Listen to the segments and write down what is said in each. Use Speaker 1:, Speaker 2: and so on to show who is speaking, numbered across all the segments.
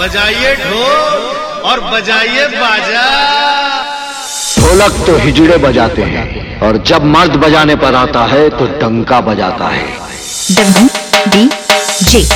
Speaker 1: बजाइए ढोल और बजाइए बाजा।
Speaker 2: ढोलक तो हिजड़े बजाते हैं और जब मर्द बजाने पर आता है तो डंका बजाता है।
Speaker 3: डब्बू DJ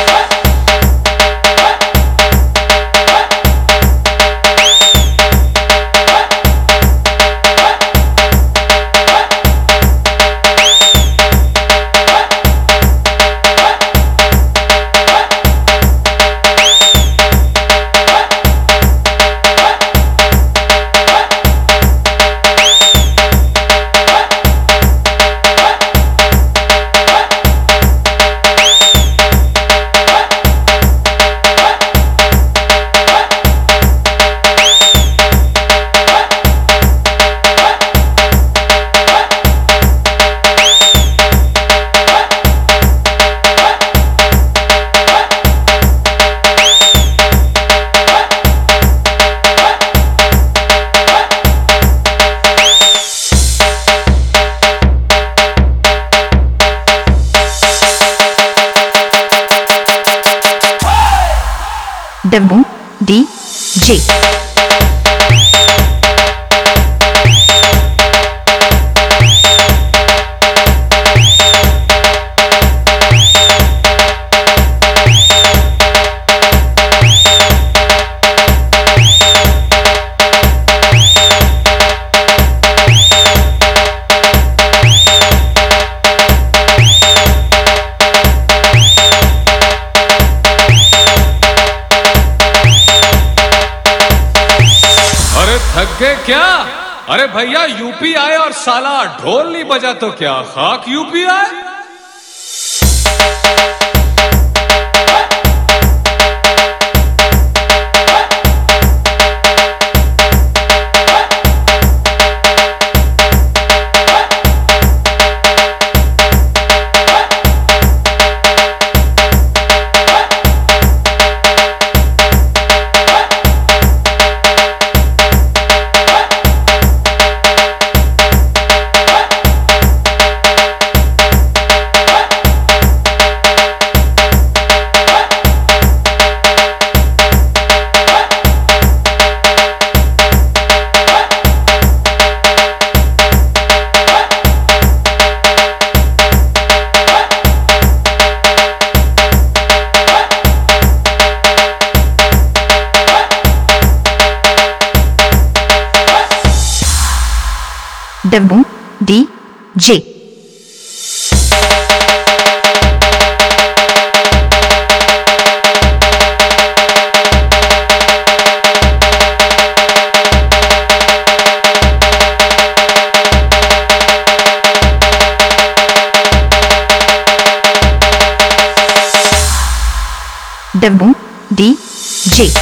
Speaker 3: डब्बू DJ
Speaker 4: थक गए क्या? अरे भैया यूपी आए और साला ढोल नहीं बजा तो क्या खाक यूपी आए?
Speaker 3: Dabbu DJ Dabbu DJ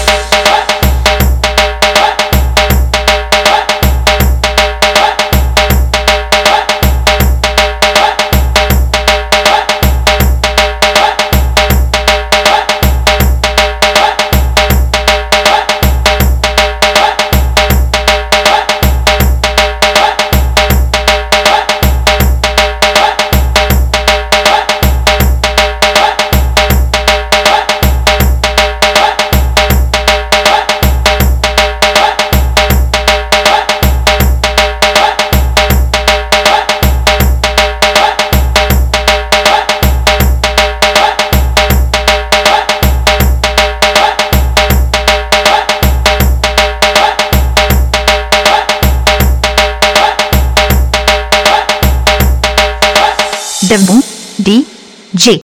Speaker 3: Dabbu DJ